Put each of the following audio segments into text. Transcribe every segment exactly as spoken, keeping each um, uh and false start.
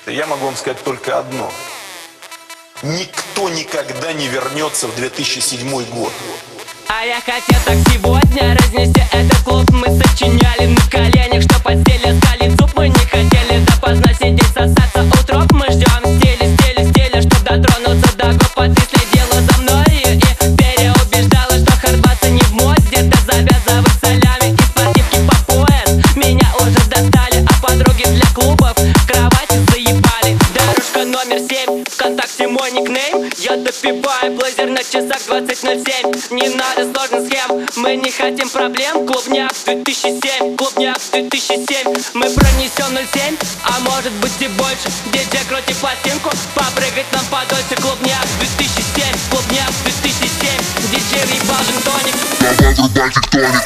Я могу вам сказать только одно. Никто никогда не вернется в две тысячи седьмой год. А я хотел так сегодня разнести этот клуб. Мы сочиняли на коленях, что постели стали зуб. Мы не хотели допоздна сидеть, сосаться у троп. Мы ждем стили, стили, стили, чтоб дотронуться до губ. А ты следила за мной и переубеждала, что хардбасы не в моде. Да завязывай солями и спортивки по пояс. Меня уже достали, а подруги для клубов кровати заебали. Дорожка номер семь, ВКонтакте мой никнейм. Я допиваю блейзер на часах двадцать ноль семь. Не надо сложных схем, мы не хотим проблем. Клубняк две тысячи семь, клубняк две тысячи семь. Мы пронесем ноль семь, а может быть и больше. Диджей, крути пластинку, попрыгать нам подольше. Клубняк две тысячи семь, клубняк две тысячи семь. Диджей въебал жентоник. Давай врубай тектоник.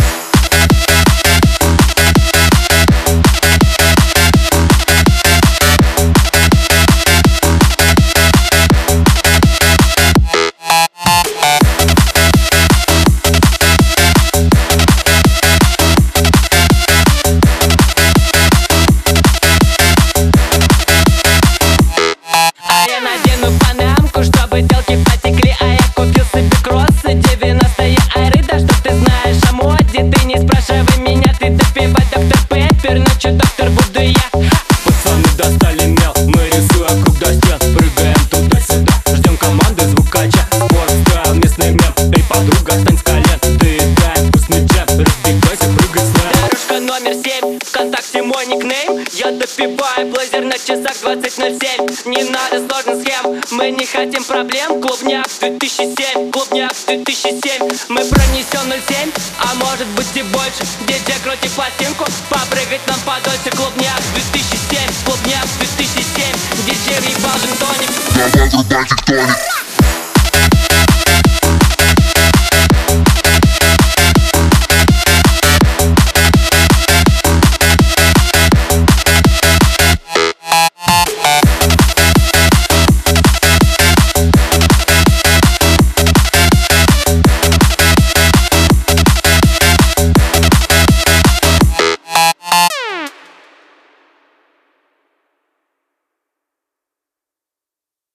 Чтобы телки потекли, а я купил себе кроссы девяностые айры. Да что ты знаешь о моде, ты не спрашивай меня. Ты допивай доктор Пеппер, ночью доктор буду я. Пацаны достали мел, мы рисуем круг до стен. Прыгаем туда-сюда, ждем команды звукача. Спортстайл, местный мем, эй, подруга, встань с колен. Ты дай вкусный джем, разбегайся, прыгай с нами. Дорожка номер семь, ВКонтакте мой никнейм. Я допиваю блейзер на часах двадцать ноль семь. Не надо сложных схем, мы не хотим проблем. Клубняк две тысячи семь, клубняк две тысячи семь. Мы пронесем ноль семь, а может быть и больше. Диджей, крути пластинку, попрыгать нам подольше. Клубняк две тысячи семь, клубняк две тысячи семь. Диджей въебал жентоник. Давай врубай тектоник.